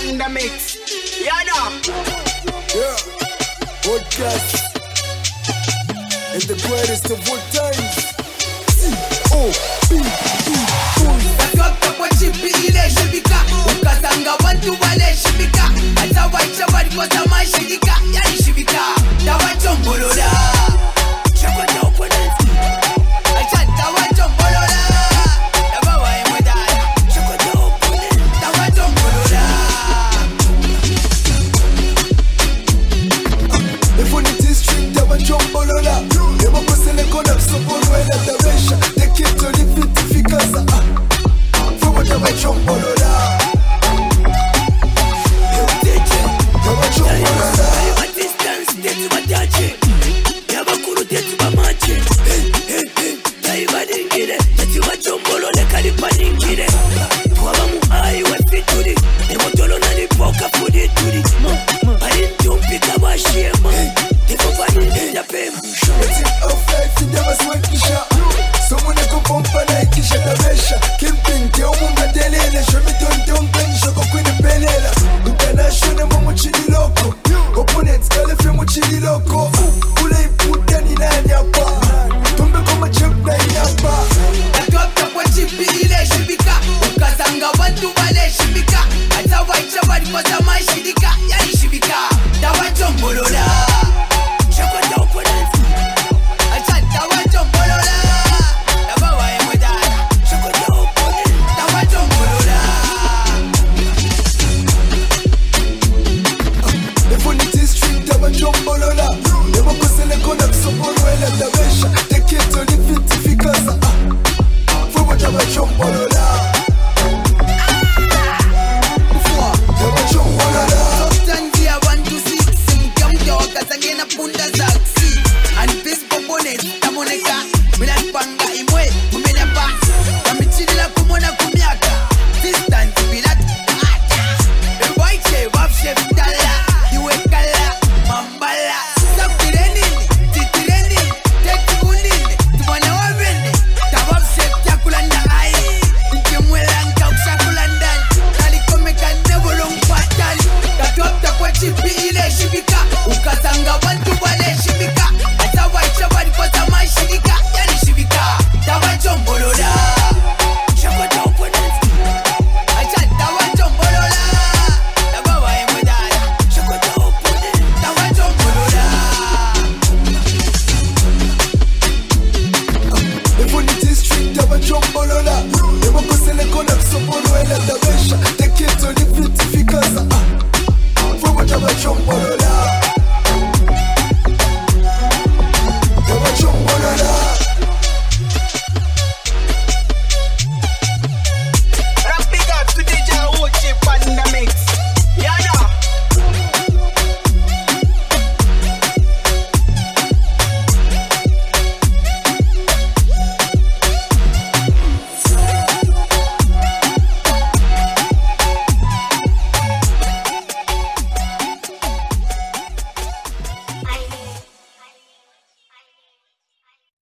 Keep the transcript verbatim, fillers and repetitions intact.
on the mix. You know. Yeah. Podcast. And the greatest of all times. Oh, Watoka kwa chipi ile shibika ukazanga watu wale shibika hata wacha walikosa mashirika yani shibika tawachombolola shakota uponezi acha tawachombolola tabawa emwedala shakota uponezi tawachombolola if on the district tawachombolola emo kosele kona sopolo ela tabesha the kid to the fit fikasa from what tawachombolola